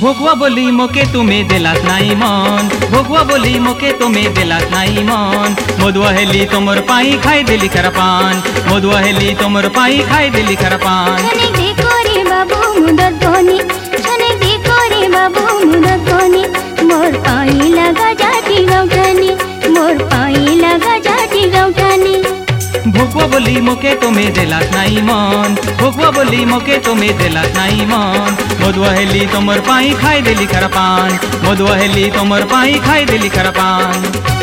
ভগুয়া বলি মোকে তুমি দেলাত নাই মন, ভগুয়া বলি মোকে তুমি দেলাত নাই মন। মধুয়া হেলি তোমার পাই খাই দিলি খারাপান, মধুয়া হেলি তোমার পাই খাই দিলি খারাপান। ছনে দেখো রে বাবু মুদত বনি, ছনে দেখো রে বাবু মুদত বনি। মোর পাই লাগা জাটি গাউঠানি, মোর পাই লাগা জাটি গাউঠানি। ভগুয়া বলি মোকে তুমি দেলাত নাই মন, ভগুয়া বলি মোকে তুমি দেলাত নাই মন। মধুয়া হেলি তোমার পাই খাই দিলি খারাপান, মধুয়া হেলি তোমার পাই খাই দিলি খারাপান।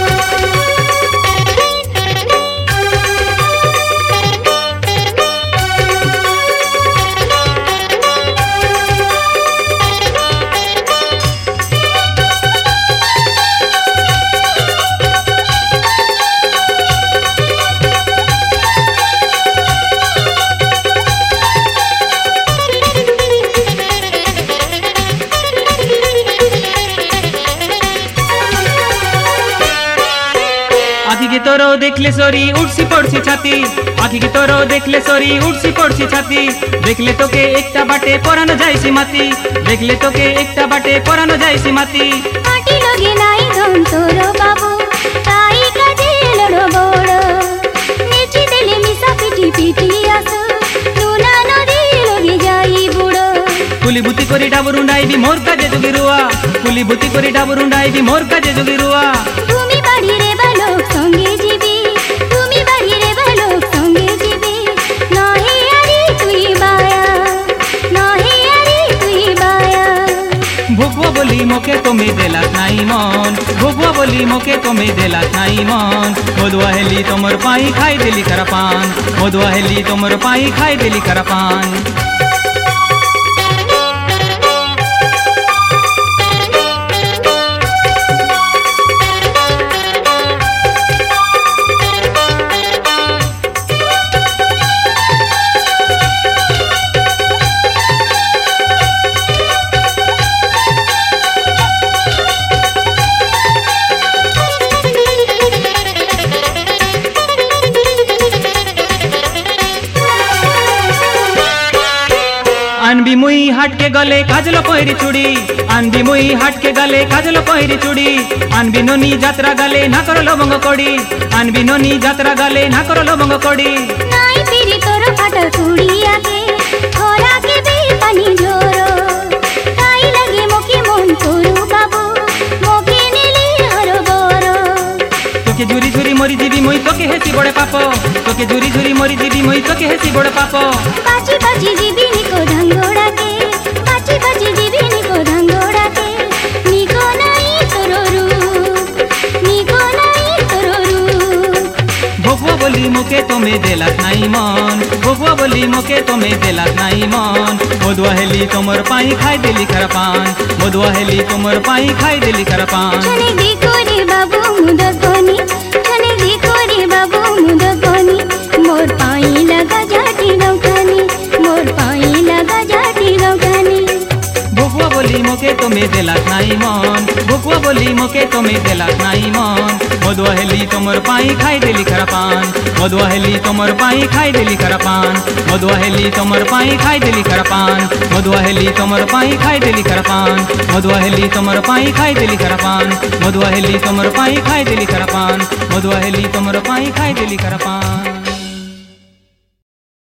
आखी की तोरो देखले सोरी उठसी पड़सी छाती, आखी की तोरो देखले सोरी उठसी पड़सी छाती। देखले तोके एकटा बाटे परानो जाइसी माती, देखले तोके एकटा बाटे परानो जाइसी माती। माटी लगे नाई दम तोरो बाबू, ताई काजे लड़ो बड़ो। नेची देले मिसा पिटी पिटी आसो, नुना नदी लगे जाई बुड़ो। कुली बुती करी डाबरुंडाई भी मोर काजे जोगी रुआ, कुली बुती करी डाबरुंडाई भी मोर काजे जोगी रुआ। তুমি বাড়ি রে বালক সঙ্গে যাবি, তুমি বাড়ি রে বালক সঙ্গে যাবি। নহে আরে তুই বায়া, নহে আরে তুই বায়া। ভগুয়া বলি মোকে তুমি দেলাত নাই মন, ভগুয়া বলি মোকে তুমি দেলাত নাই মন। মধুয়া হেলি তোমার পাই খাই দিলি খারাপান, মধুয়া হেলি তোমার পাই খাই দিলি খারাপান। आनबी मुई हाट के गले काजलो पहिरी चूड़ी, आनबी मुई हाट के गले काजलो पहिरी चूड़ी। आनबी नोनी जात्रा गाले ना करो लवंग कोड़ी, आनबी नोनी जात्रा गाले ना करो लवंग कोड़ी। নাই পিরি তোর ফাটা চুড়ি আগে, খরা কে বে পানি ঝোরো। তাই লাগে মোকে মন করু বাবু, মোকে নিলে হরো বড়। তোকে ঝুরি ঝুরি মরি দিবি মুই তোকে হেসি বড় পাপ, তোকে ঝুরি ঝুরি মরি দিবি মুই তোকে হেসি বড় পাপ। পাচি পাচি দিবি নিকো ধাঙ্গোড়াকে, পাচি পাচি দিবি নিকো ধাঙ্গোড়াকে। নিকো নাই তোর রূপ, নিকো নাই তোর রূপ। ভগুয়া বলি মোকে তুমি দেলাত নাই মন, ভগুয়া বলি মোকে তুমি দেলাত নাই মন। মধুয়া হেলি তোমার পাই খাই দিলি খারাপান, মধুয়া হেলি তোমার পাই খাই দিলি খারাপান। ছনে দেখো রে বাবু মুদত বনি, ছনে দেখো রে বাবু মুদত বনি। মোর পাই লাগা জাটি গাউঠানি, মোর পাই লাগা জাটি গাউঠানি। ভগুয়া বলি মোকে তুমি দেলাত নাই মন, ভগুয়া বলি মোকে তুমি দেলাত নাই মন। মধুয়া হেলি তোমার পাই খাই দিলি খারাপান, মধুয়া হেলি তোমার পাই খাই দিলি খারাপান, মধুয়া হেলি তোমার পাই খাই দিলি খারাপান, মধুয়া হেলি তোমার পাই খাই দিলি খারাপান, মধুয়া হেলি তোমার পাই খাই দিলি খারাপান, মধুয়া হেলি তোমার পাই খাই দিলি খারাপান, মধুয়া হেলি তোমার পাই খাই দিলি খারাপান।